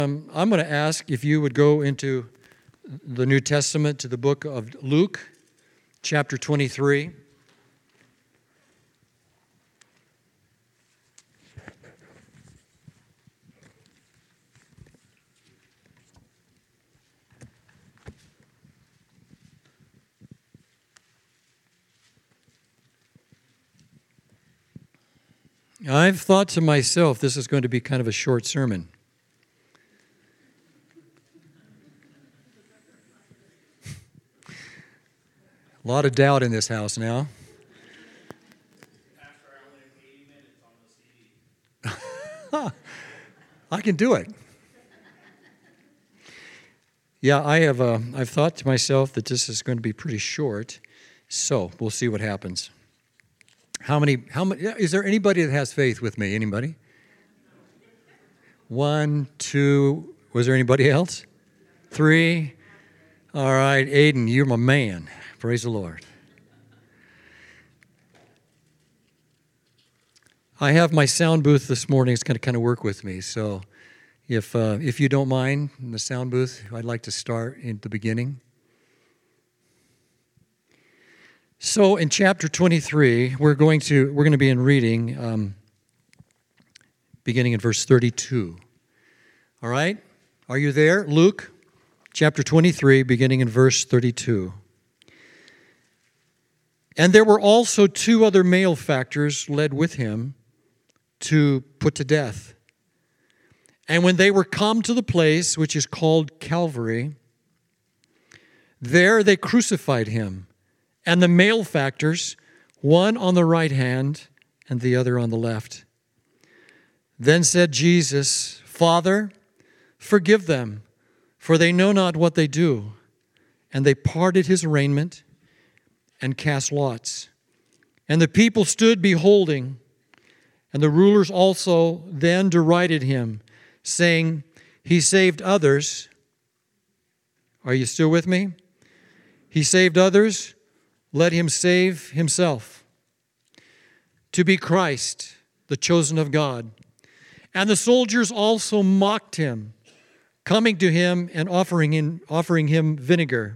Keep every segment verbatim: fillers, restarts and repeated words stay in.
Um, I'm going to ask if you would go into the New Testament to the book of Luke, chapter twenty-three. I've thought to myself, this is going to be kind of a short sermon. A lot of doubt in this house now. I can do it. Yeah, I have. Uh, I've thought to myself that this is going to be pretty short, so we'll see what happens. How many? How many? Is there anybody that has faith with me? Anybody? One, two. Was there anybody else? Three. All right, Aiden, you're my man. Praise the Lord. I have my sound booth this morning. It's going to kind of work with me. So if uh, if you don't mind, in the sound booth, I'd like to start in the beginning. So in chapter twenty-three, we're going to we're going to be in reading um, beginning in verse thirty-two. All right? Are you there? Luke chapter twenty-three, beginning in verse thirty-two. And there were also two other malefactors led with him to put to death. And when they were come to the place which is called Calvary, there they crucified him, and the malefactors, one on the right hand and the other on the left. Then said Jesus, Father, forgive them, for they know not what they do. And they parted his raiment and cast lots. And the people stood beholding, and the rulers also then derided him, saying, He saved others. Are you still with me? He saved others, let him save himself. To be Christ, the chosen of God. And the soldiers also mocked him, coming to him and offering him, offering him vinegar,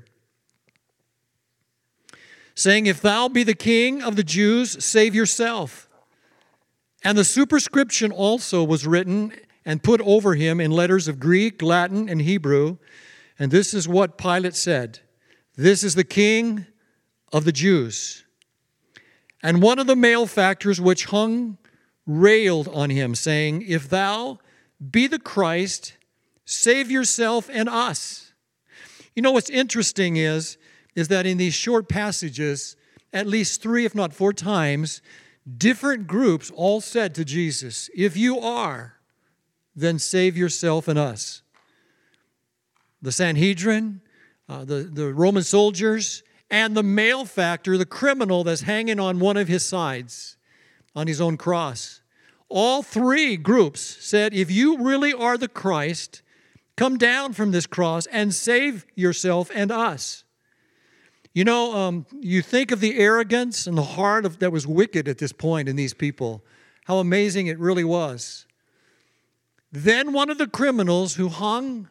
saying, If thou be the king of the Jews, save yourself. And the superscription also was written and put over him in letters of Greek, Latin, and Hebrew. And this is what Pilate said, This is the king of the Jews. And one of the malefactors which hung railed on him, saying, If thou be the Christ, save yourself and us. You know what's interesting is, is that in these short passages, at least three, if not four times, different groups all said to Jesus, If you are, then save yourself and us. The Sanhedrin, uh, the, the Roman soldiers, and the malefactor, the criminal that's hanging on one of his sides on his own cross. All three groups said, If you really are the Christ, come down from this cross and save yourself and us. You know, um, you think of the arrogance and the heart of, that was wicked at this point in these people. How amazing it really was. Then one of the criminals who hung,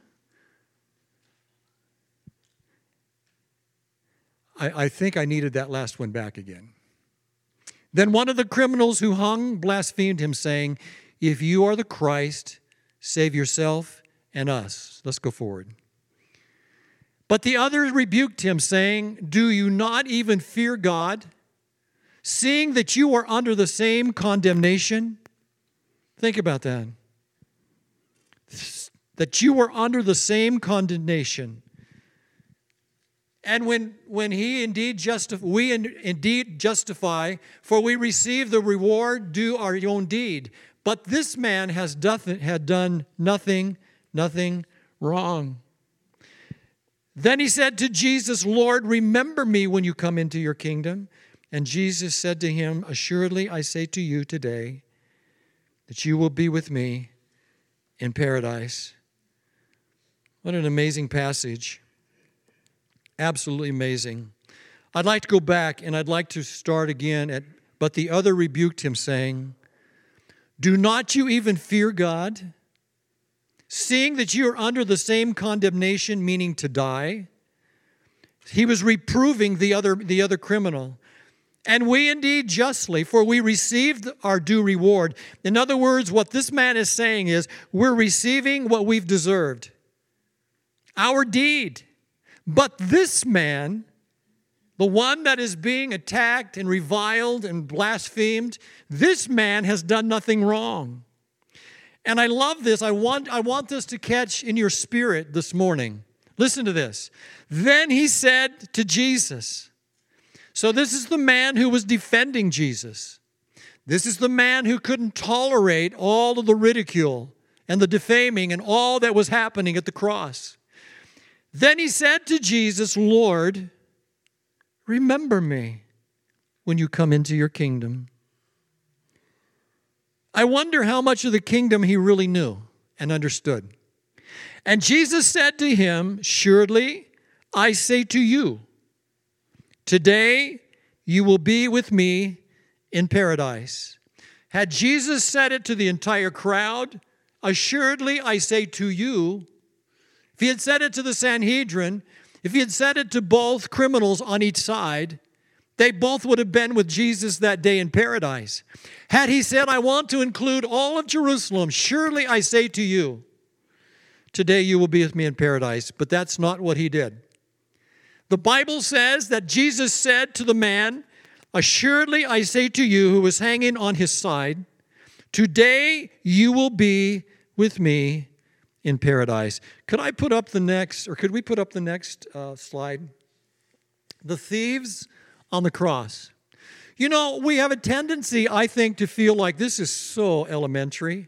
I, I think I needed that last one back again. Then one of the criminals who hung blasphemed him, saying, If you are the Christ, save yourself and us. Let's go forward. But the others rebuked him, saying, Do you not even fear God, seeing that you are under the same condemnation? Think about that. That you are under the same condemnation. And when, when he indeed justif- we in, indeed justify, for we receive the reward due our own deed. But this man has doth, had done nothing, nothing wrong. Then he said to Jesus, Lord, remember me when you come into your kingdom. And Jesus said to him, Assuredly I say to you today, that you will be with me in paradise. What an amazing passage. Absolutely amazing. I'd like to go back and I'd like to start again at, but the other rebuked him, saying, Do not you even fear God, seeing that you are under the same condemnation, meaning to die. He was reproving the other, the other criminal. And we indeed justly, for we received our due reward. In other words, what this man is saying is, we're receiving what we've deserved. Our deed. But this man, the one that is being attacked and reviled and blasphemed, this man has done nothing wrong. And I love this. I want, I want this to catch in your spirit this morning. Listen to this. Then he said to Jesus. So this is the man who was defending Jesus. This is the man who couldn't tolerate all of the ridicule and the defaming and all that was happening at the cross. Then he said to Jesus, Lord, remember me when you come into your kingdom. I wonder how much of the kingdom he really knew and understood. And Jesus said to him, surely I say to you, today you will be with me in paradise. Had Jesus said it to the entire crowd, assuredly I say to you, if he had said it to the Sanhedrin, if he had said it to both criminals on each side, they both would have been with Jesus that day in paradise. Had he said, I want to include all of Jerusalem, surely I say to you, today you will be with me in paradise. But that's not what he did. The Bible says that Jesus said to the man, assuredly I say to you, who was hanging on his side, today you will be with me in paradise. Could I put up the next, or could we put up the next uh, slide? The thieves on the cross. You know, we have a tendency, I think, to feel like this is so elementary.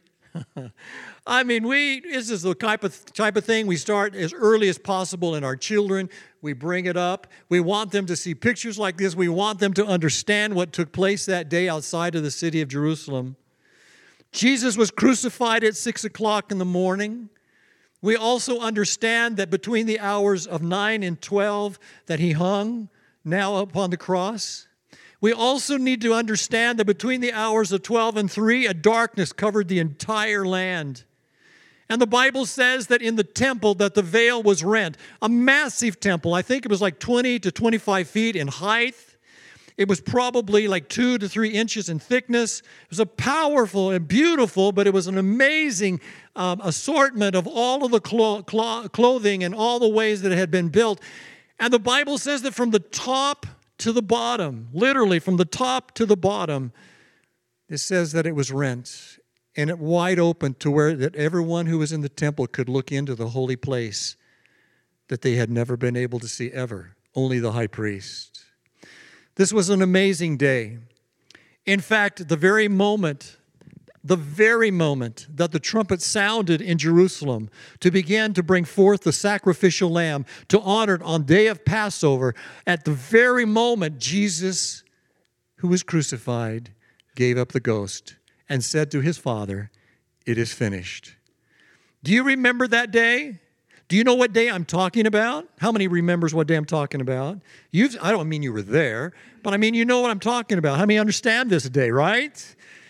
I mean, we this is the type of type of thing we start as early as possible in our children. We bring it up. We want them to see pictures like this. We want them to understand what took place that day outside of the city of Jerusalem. Jesus was crucified at six o'clock in the morning. We also understand that between the hours of nine and twelve that he hung now upon the cross. We also need to understand that between the hours of twelve and three, a darkness covered the entire land. And the Bible says that in the temple that the veil was rent. A massive temple. I think it was like twenty to twenty-five feet in height. It was probably like two to three inches in thickness. It was a powerful and beautiful, but it was an amazing um, assortment of all of the clo- clo- clothing and all the ways that it had been built. And the Bible says that from the top to the bottom, literally from the top to the bottom, it says that it was rent. And it wide open to where that everyone who was in the temple could look into the holy place that they had never been able to see ever, only the high priest. This was an amazing day. In fact, the very moment, the very moment that the trumpet sounded in Jerusalem to begin to bring forth the sacrificial lamb to honor it on day of Passover, at the very moment Jesus, who was crucified, gave up the ghost and said to his Father, it is finished. Do you remember that day? Do you know what day I'm talking about? How many remembers what day I'm talking about? You've, I don't mean you were there, but I mean you know what I'm talking about. How many understand this day, right?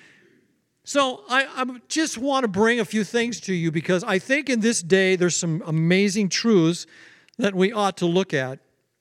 So I, I just want to bring a few things to you because I think in this day there's some amazing truths that we ought to look at.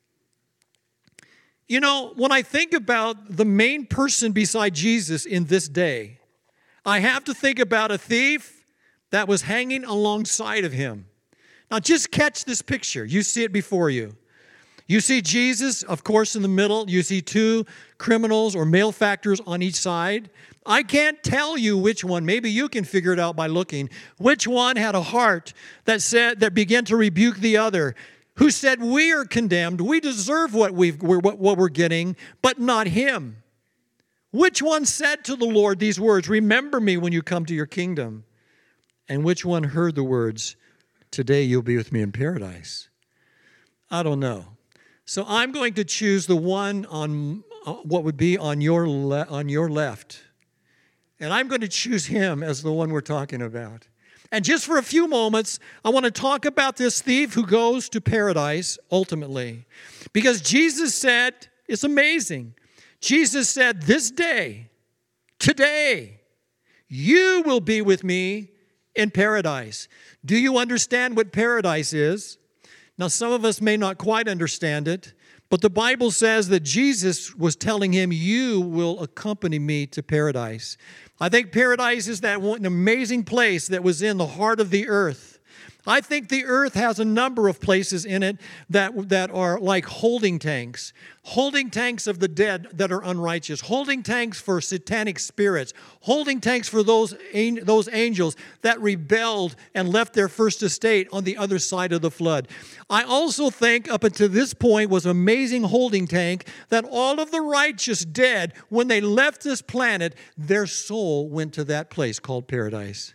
You know, when I think about the main person beside Jesus in this day, I have to think about a thief that was hanging alongside of him. Now, just catch this picture. You see it before you. You see Jesus, of course, in the middle. You see two criminals or malefactors on each side. I can't tell you which one. Maybe you can figure it out by looking. Which one had a heart that said that began to rebuke the other, who said, "We are condemned. We deserve what we've what, what we're getting, but not him." Which one said to the Lord these words, "Remember me when you come to your kingdom"? And which one heard the words, "Today you'll be with me in paradise"? I don't know. So I'm going to choose the one on uh, what would be on your le- on your left. And I'm going to choose him as the one we're talking about. And just for a few moments, I want to talk about this thief who goes to paradise ultimately. Because Jesus said, it's amazing. Jesus said, this day, today, you will be with me in paradise. Do you understand what paradise is? Now, some of us may not quite understand it, but the Bible says that Jesus was telling him, you will accompany me to paradise. I think paradise is that one amazing place that was in the heart of the earth. I think the earth has a number of places in it that, that are like holding tanks. Holding tanks of the dead that are unrighteous. Holding tanks for satanic spirits. Holding tanks for those, those angels that rebelled and left their first estate on the other side of the flood. I also think up until this point was an amazing holding tank that all of the righteous dead, when they left this planet, their soul went to that place called paradise.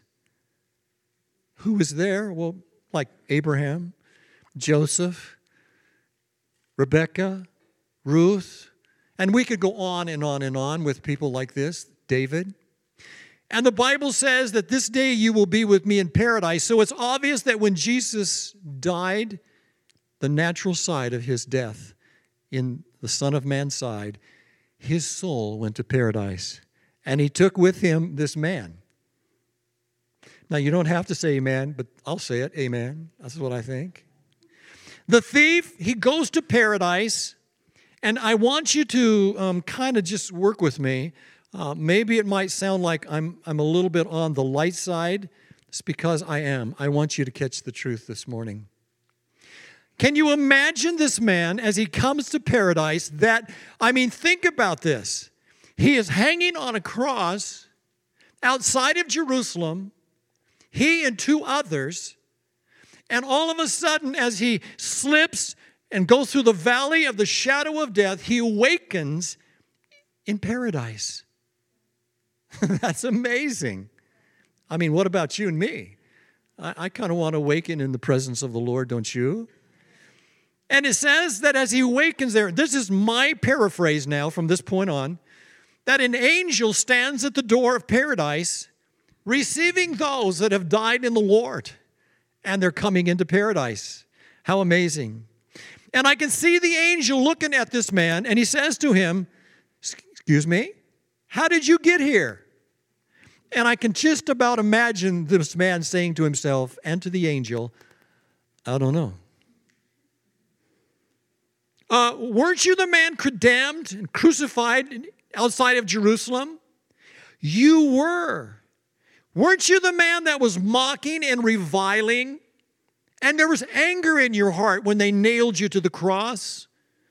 Who was there? Well, like Abraham, Joseph, Rebecca, Ruth, and we could go on and on and on with people like this, David. And the Bible says that this day you will be with me in paradise. So it's obvious that when Jesus died, the natural side of his death, in the Son of Man's side, his soul went to paradise. And he took with him this man. Now, you don't have to say amen, but I'll say it, amen. That's what I think. The thief, he goes to paradise, and I want you to um, kind of just work with me. Uh, maybe it might sound like I'm, I'm a little bit on the light side. It's because I am. I want you to catch the truth this morning. Can you imagine this man as he comes to paradise that, I mean, think about this. He is hanging on a cross outside of Jerusalem, he and two others, and all of a sudden as he slips and goes through the valley of the shadow of death, he awakens in paradise. That's amazing. I mean, what about you and me? I, I kind of want to awaken in the presence of the Lord, don't you? And it says that as he awakens there, this is my paraphrase now from this point on, that an angel stands at the door of paradise receiving those that have died in the Lord, and they're coming into paradise. How amazing. And I can see the angel looking at this man, and he says to him, excuse me, how did you get here? And I can just about imagine this man saying to himself and to the angel, I don't know. Uh, weren't you the man condemned and crucified outside of Jerusalem? You were. Weren't you the man that was mocking and reviling? And there was anger in your heart when they nailed you to the cross?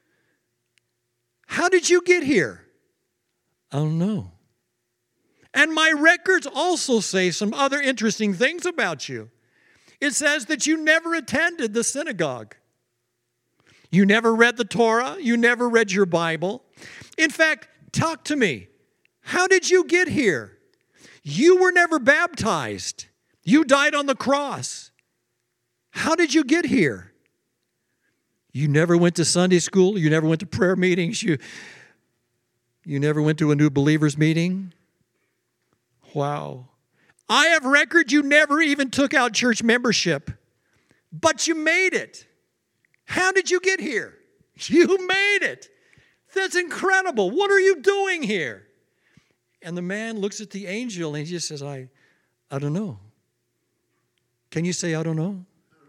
How did you get here? I don't know. And my records also say some other interesting things about you. It says that you never attended the synagogue. You never read the Torah. You never read your Bible. In fact, talk to me. How did you get here? You were never baptized. You died on the cross. How did you get here? You never went to Sunday school. You never went to prayer meetings. You, you never went to a new believers meeting. Wow. I have record you never even took out church membership, but you made it. How did you get here? You made it. That's incredible. What are you doing here? And the man looks at the angel and he just says, I, I don't know. Can you say, I don't know?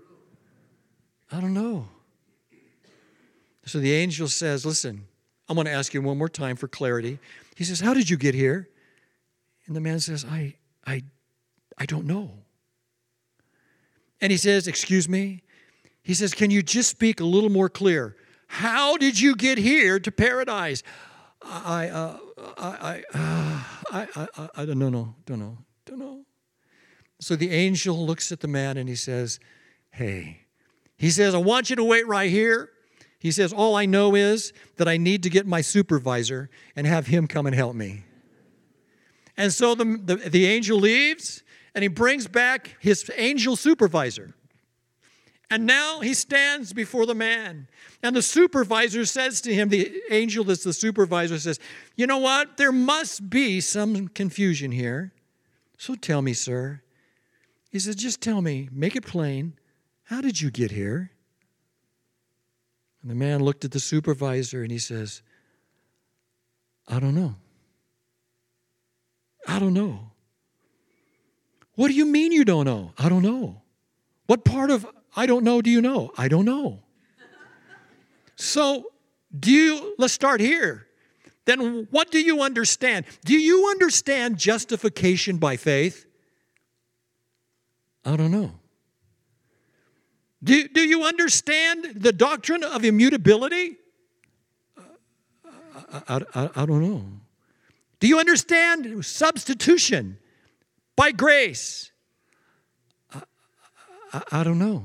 I don't know. So the angel says, listen, I'm going to ask you one more time for clarity. He says, how did you get here? And the man says, I, I, I don't know. And he says, excuse me? He says, can you just speak a little more clear? How did you get here to paradise? I, uh, I, I, uh, I, I, I don't know, don't know, don't know. So the angel looks at the man and he says, hey, he says, I want you to wait right here. He says, all I know is that I need to get my supervisor and have him come and help me. And so the, the, the angel leaves and he brings back his angel supervisor. And now he stands before the man. And the supervisor says to him, the angel that's the supervisor says, you know what? There must be some confusion here. So tell me, sir. He says, just tell me, make it plain. How did you get here? And the man looked at the supervisor and he says, I don't know. I don't know. What do you mean you don't know? I don't know. What part of I don't know do you know? I don't know. So, do you, let's start here. Then what do you understand? Do you understand justification by faith? I don't know. Do, do you understand the doctrine of immutability? I, I, I, I don't know. Do you understand substitution by grace? I, I, I don't know.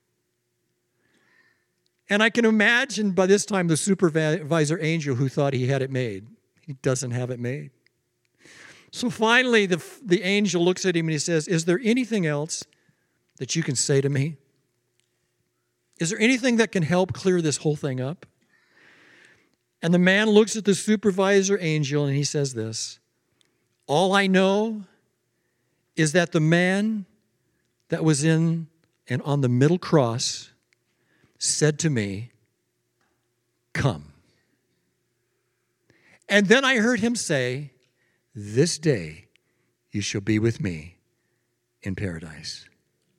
And I can imagine by this time the supervisor angel who thought he had it made. He doesn't have it made. So finally the, the angel looks at him and he says, is there anything else that you can say to me? Is there anything that can help clear this whole thing up? And the man looks at the supervisor angel and he says this, all I know is that the man that was in and on the middle cross said to me, come. And then I heard him say, this day you shall be with me in paradise.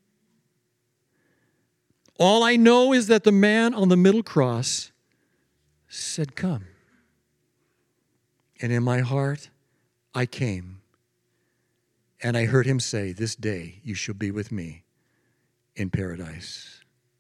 All I know is that the man on the middle cross said, come. And in my heart, I came. And I heard him say, this day you shall be with me in paradise.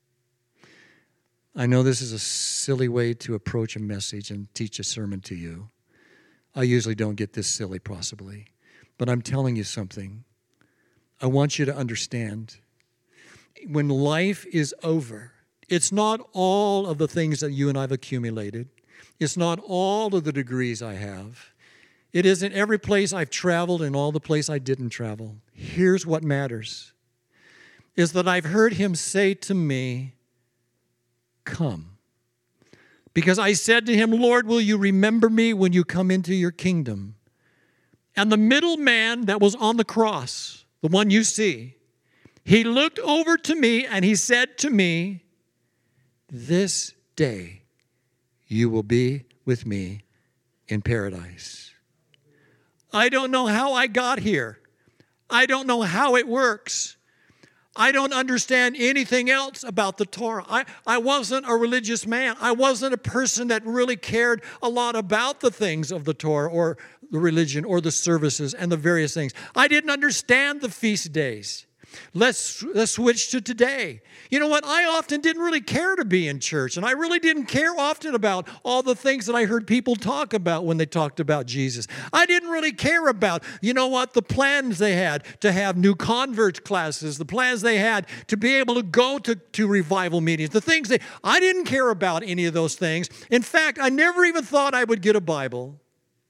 I know this is a silly way to approach a message and teach a sermon to you. I usually don't get this silly, possibly. But I'm telling you something. I want you to understand. When life is over, it's not all of the things that you and I have accumulated. It's not all of the degrees I have. It isn't every place I've traveled and all the place I didn't travel. Here's what matters, is that I've heard him say to me, come. Because I said to him, Lord, will you remember me when you come into your kingdom? And the middle man that was on the cross, the one you see, he looked over to me and he said to me, this day you will be with me in paradise. I don't know how I got here. I don't know how it works. I don't understand anything else about the Torah. I, I wasn't a religious man. I wasn't a person that really cared a lot about the things of the Torah or the religion or the services and the various things. I didn't understand the feast days. Let's, let's switch to today. You know what? I often didn't really care to be in church, and I really didn't care often about all the things that I heard people talk about when they talked about Jesus. I didn't really care about, you know what, the plans they had to have new convert classes, the plans they had to be able to go to, to revival meetings, the things they, I didn't care about any of those things. In fact, I never even thought I would get a Bible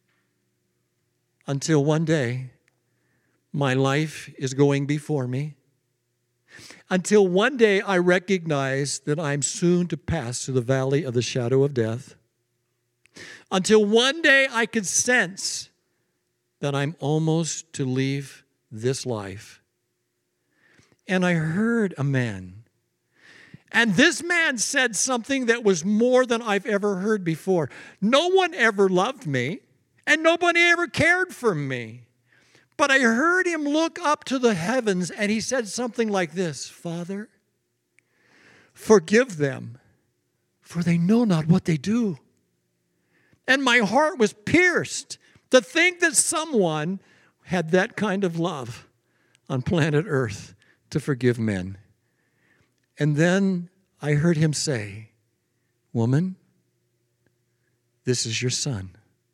until one day my life is going before me. Until one day I recognize that I'm soon to pass through the valley of the shadow of death. Until one day I could sense that I'm almost to leave this life. And I heard a man. And this man said something that was more than I've ever heard before. No one ever loved me, and nobody ever cared for me. But I heard him look up to the heavens, and he said something like this, Father, forgive them, for they know not what they do. And my heart was pierced to think that someone had that kind of love on planet Earth to forgive men. And then I heard him say, woman, this is your son.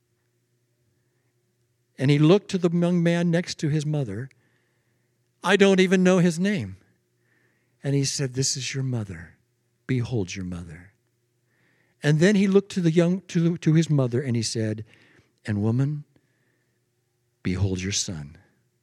And he looked to the young man next to his mother. I don't even know his name. And he said, this is your mother. Behold your mother. And then he looked to the young to, to his mother and he said, and woman, behold your son.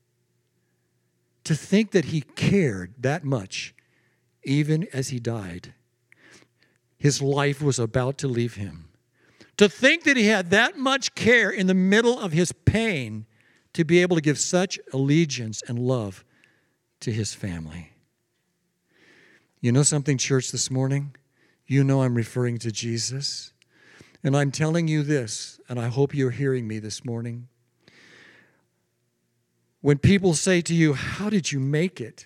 To think that he cared that much, even as he died. His life was about to leave him. To think that he had that much care in the middle of his pain to be able to give such allegiance and love to his family. You know something, church, this morning? You know I'm referring to Jesus. And I'm telling you this, and I hope you're hearing me this morning. when people say to you, how did you make it?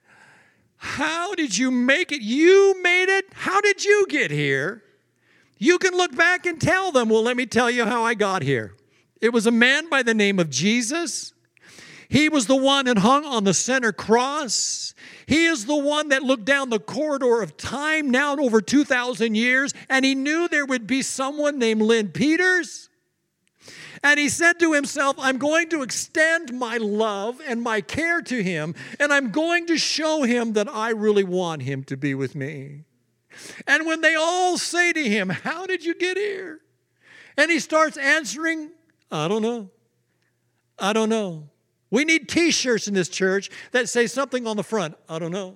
How did you make it? You made it? How did you get here? You can look back and tell them, well, let me tell you how I got here. It was a man by the name of Jesus. He was the one that hung on the center cross. He is the one that looked down the corridor of time now over two thousand years, and he knew there would be someone named Lynn Peters. And he said to himself, I'm going to extend my love and my care to him, and I'm going to show him that I really want him to be with me. And when they all say to him, how did you get here? And he starts answering, I don't know. I don't know. We need T-shirts in this church that say something on the front, I don't know.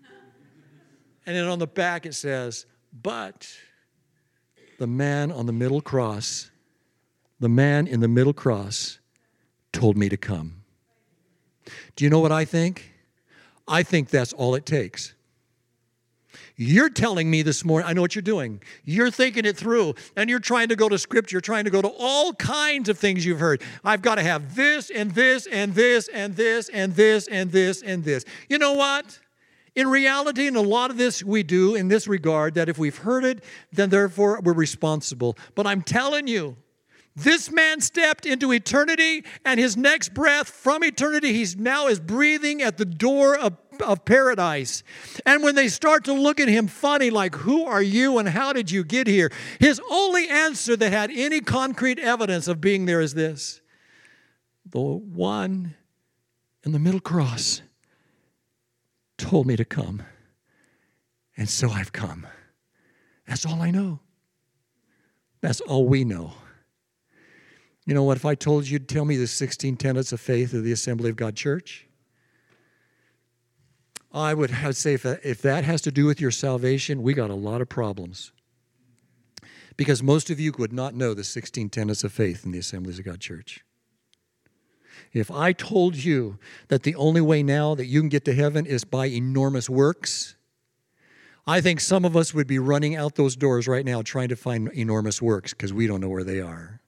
And then on the back it says, but the man on the middle cross, the man in the middle cross told me to come. Do you know what I think? I think that's all it takes. You're telling me this morning, I know what you're doing. You're thinking it through, and you're trying to go to Scripture. You're trying to go to all kinds of things you've heard. I've got to have this and this and this and this and this and this and this. You know what? In reality, and a lot of this we do in this regard, that if we've heard it, then therefore we're responsible. But I'm telling you, this man stepped into eternity, and his next breath from eternity, he's now is breathing at the door of, of paradise. And when they start to look at him funny, like, who are you and how did you get here? His only answer that had any concrete evidence of being there is this: the one in the middle cross told me to come, and so I've come. That's all I know. That's all we know. You know what, if I told you to tell me the sixteen tenets of faith of the Assembly of God Church, I would have say if that, if that has to do with your salvation, we got a lot of problems. Because most of you would not know the sixteen tenets of faith in the Assemblies of God Church. If I told you that the only way now that you can get to heaven is by enormous works, I think some of us would be running out those doors right now trying to find enormous works because we don't know where they are.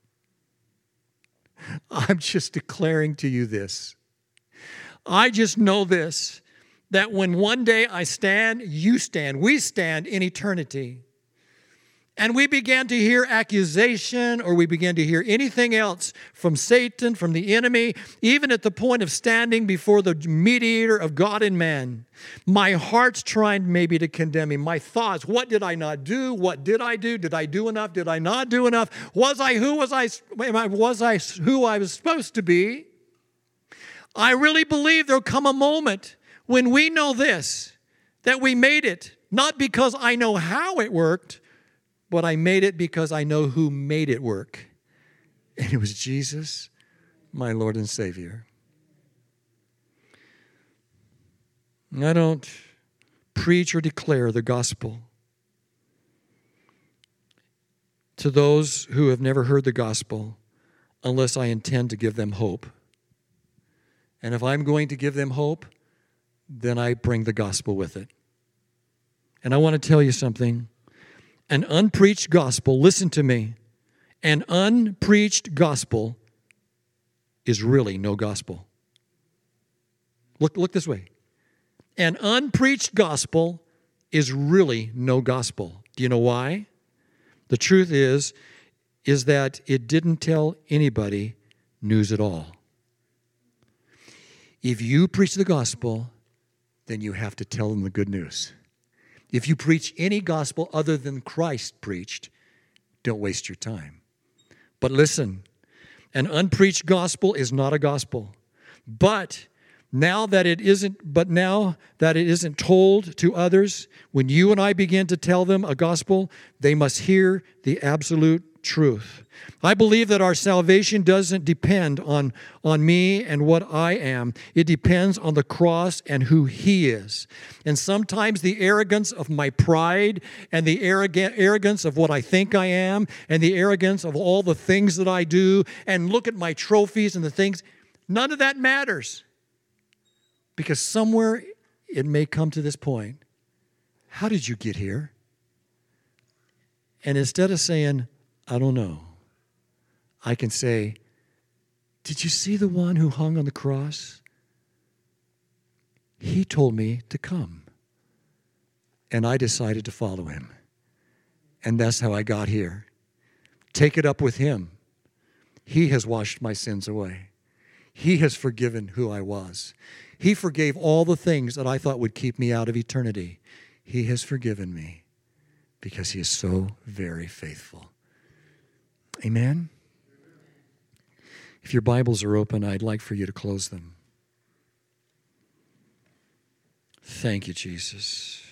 I'm just declaring to you this. I just know this, that when one day I stand, you stand, we stand in eternity, and we began to hear accusation or we began to hear anything else from Satan, from the enemy, even at the point of standing before the mediator of God and man, my heart's trying maybe to condemn me. My thoughts, what did I not do? What did I do? Did I do enough? Did I not do enough? Was I who was I, was I who I was supposed to be? I really believe there'll come a moment when we know this, that we made it, not because I know how it worked, but I made it because I know who made it work. And it was Jesus, my Lord and Savior. I don't preach or declare the gospel to those who have never heard the gospel unless I intend to give them hope. And if I'm going to give them hope, then I bring the gospel with it. And I want to tell you something. An unpreached gospel, listen to me, an unpreached gospel is really no gospel. Look, look this way. An unpreached gospel is really no gospel. Do you know why? The truth is, is that it didn't tell anybody news at all. If you preach the gospel, then you have to tell them the good news. If you preach any gospel other than Christ preached, don't waste your time. But listen, an unpreached gospel is not a gospel. But now that it isn't, but now that it isn't told to others, when you and I begin to tell them a gospel, they must hear the absolute truth. I believe that our salvation doesn't depend on, on me and what I am. It depends on the cross and who He is. And sometimes the arrogance of my pride and the arrogant, arrogance of what I think I am and the arrogance of all the things that I do and look at my trophies and the things, none of that matters. Because somewhere it may come to this point. How did you get here? And instead of saying, I don't know, I can say, did you see the one who hung on the cross? He told me to come. And I decided to follow him. And that's how I got here. Take it up with him. He has washed my sins away. He has forgiven who I was. He forgave all the things that I thought would keep me out of eternity. He has forgiven me because he is so very faithful. Amen? If your Bibles are open, I'd like for you to close them. Thank you, Jesus.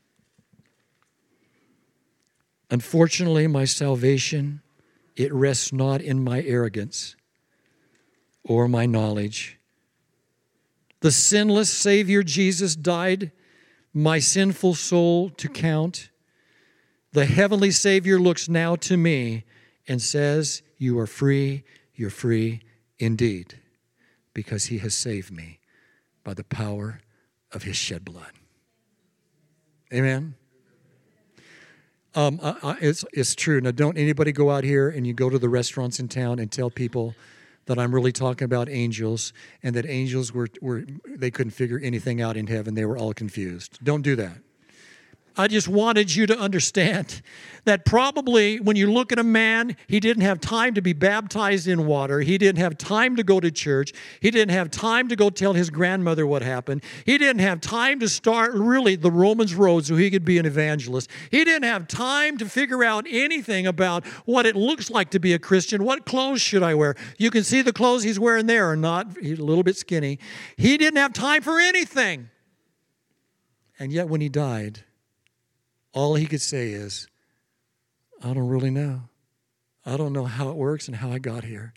Unfortunately, my salvation, it rests not in my arrogance or my knowledge. The sinless Savior Jesus died my sinful soul to count. The heavenly Savior looks now to me and says, you are free, you're free indeed, because he has saved me by the power of his shed blood. Amen? Um, I, I, it's, it's true. Now, don't anybody go out here and you go to the restaurants in town and tell people that I'm really talking about angels and that angels were, were they couldn't figure anything out in heaven. They were all confused. Don't do that. I just wanted you to understand that probably when you look at a man, he didn't have time to be baptized in water. He didn't have time to go to church. He didn't have time to go tell his grandmother what happened. He didn't have time to start really the Romans road so he could be an evangelist. He didn't have time to figure out anything about what it looks like to be a Christian. What clothes should I wear? You can see the clothes he's wearing there are not. He's a little bit skinny. He didn't have time for anything. And yet when he died, all he could say is, I don't really know. I don't know how it works and how I got here.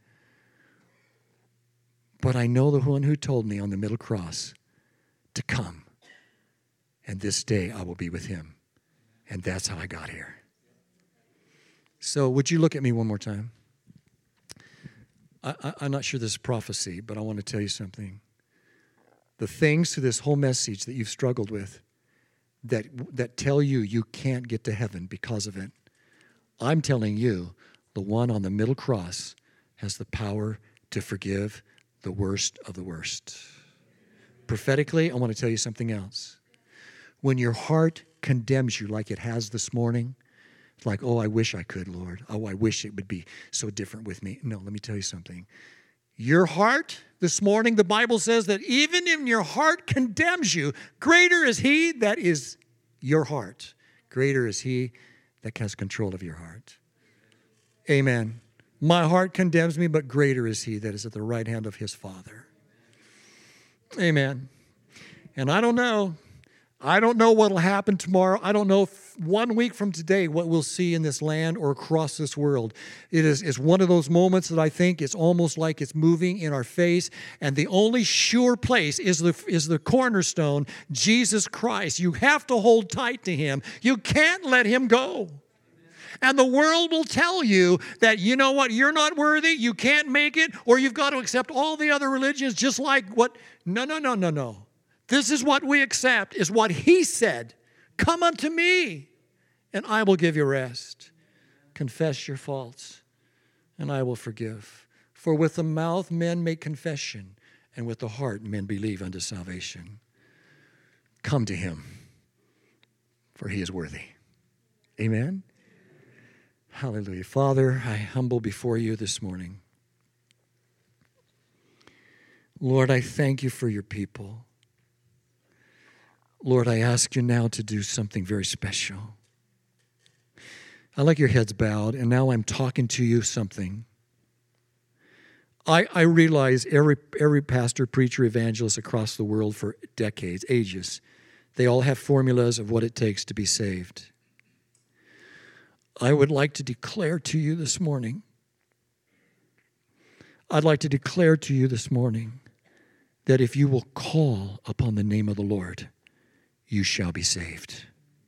But I know the one who told me on the middle cross to come. And this day I will be with him. And that's how I got here. So would you look at me one more time? I, I, I'm not sure this is prophecy, but I want to tell you something. The things to this whole message that you've struggled with, that that tell you you can't get to heaven because of it. I'm telling you, the one on the middle cross has the power to forgive the worst of the worst. Prophetically, I want to tell you something else. When your heart condemns you like it has this morning, it's like, oh, I wish I could, Lord. Oh, I wish it would be so different with me. No, let me tell you something. Your heart this morning, the Bible says that even if your heart condemns you, greater is he that is your heart. Greater is he that has control of your heart. Amen. My heart condemns me, but greater is he that is at the right hand of his Father. Amen. And I don't know. I don't know what will happen tomorrow. I don't know if one week from today what we'll see in this land or across this world. It is is one of those moments that I think it's almost like it's moving in our face. And the only sure place is the, is the cornerstone, Jesus Christ. You have to hold tight to him. You can't let him go. And the world will tell you that, you know what, you're not worthy, you can't make it, or you've got to accept all the other religions just like what. No, no, no, no, no. This is what we accept, is what he said. Come unto me, and I will give you rest. Confess your faults, and I will forgive. For with the mouth men make confession, and with the heart men believe unto salvation. Come to him, for he is worthy. Amen? Hallelujah. Father, I humble before you this morning. Lord, I thank you for your people. Lord, I ask you now to do something very special. I like your heads bowed, and now I'm talking to you something. I, I realize every, every pastor, preacher, evangelist across the world for decades, ages, they all have formulas of what it takes to be saved. I would like to declare to you this morning, I'd like to declare to you this morning that if you will call upon the name of the Lord, you shall be saved.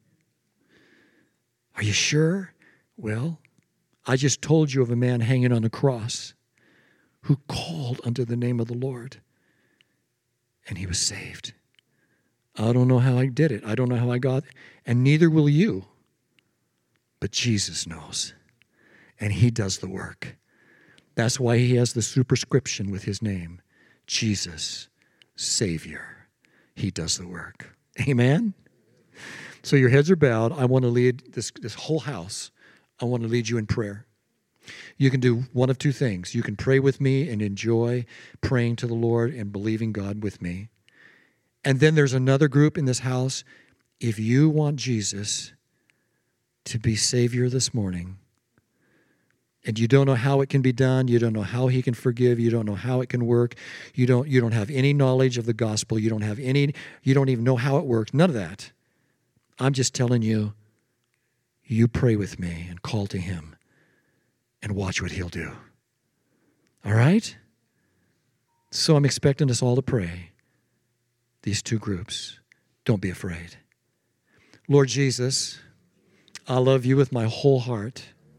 Are you sure? Well, I just told you of a man hanging on a cross who called unto the name of the Lord, and he was saved. I don't know how I did it. I don't know how I got it, and neither will you. But Jesus knows, and he does the work. That's why he has the superscription with his name, Jesus, Savior. He does the work. Amen? So your heads are bowed. I want to lead this, this whole house. I want to lead you in prayer. You can do one of two things. You can pray with me and enjoy praying to the Lord and believing God with me. And then there's another group in this house. If you want Jesus to be Savior this morning, and you don't know how it can be done, you don't know how he can forgive, you don't know how it can work, you don't, you don't have any knowledge of the gospel, you don't have any, you don't even know how it works, none of that. I'm just telling you, you pray with me and call to him and watch what he'll do. All right? So I'm expecting us all to pray. These two groups. Don't be afraid. Lord Jesus, I love you with my whole heart.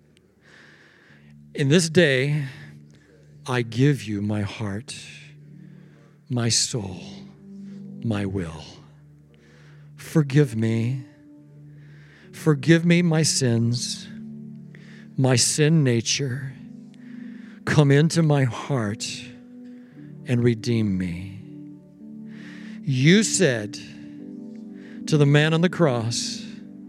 In this day, I give you my heart, my soul, my will. Forgive me. Forgive me my sins, my sin nature. Come into my heart and redeem me. You said to the man on the cross,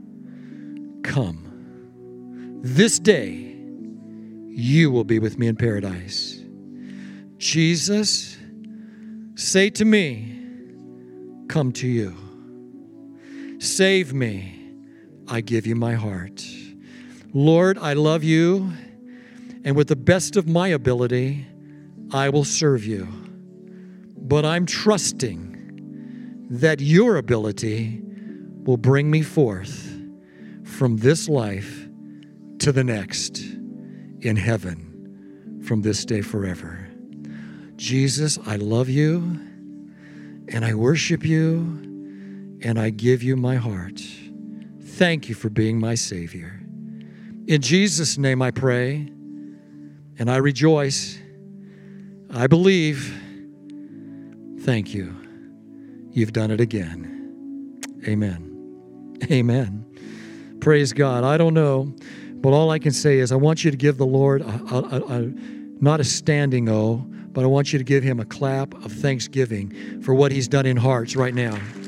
come. This day, you will be with me in paradise. Jesus, say to me, come to you. Save me. I give you my heart. Lord, I love you, and with the best of my ability, I will serve you. But I'm trusting that your ability will bring me forth from this life to the next in heaven from this day forever. Jesus, I love you, and I worship you, and I give you my heart. Thank you for being my Savior. In Jesus' name I pray, and I rejoice. I believe. Thank you. You've done it again. Amen. Amen. Praise God. I don't know, but all I can say is I want you to give the Lord a, a, a, a, not a standing O, but I want you to give him a clap of thanksgiving for what he's done in hearts right now.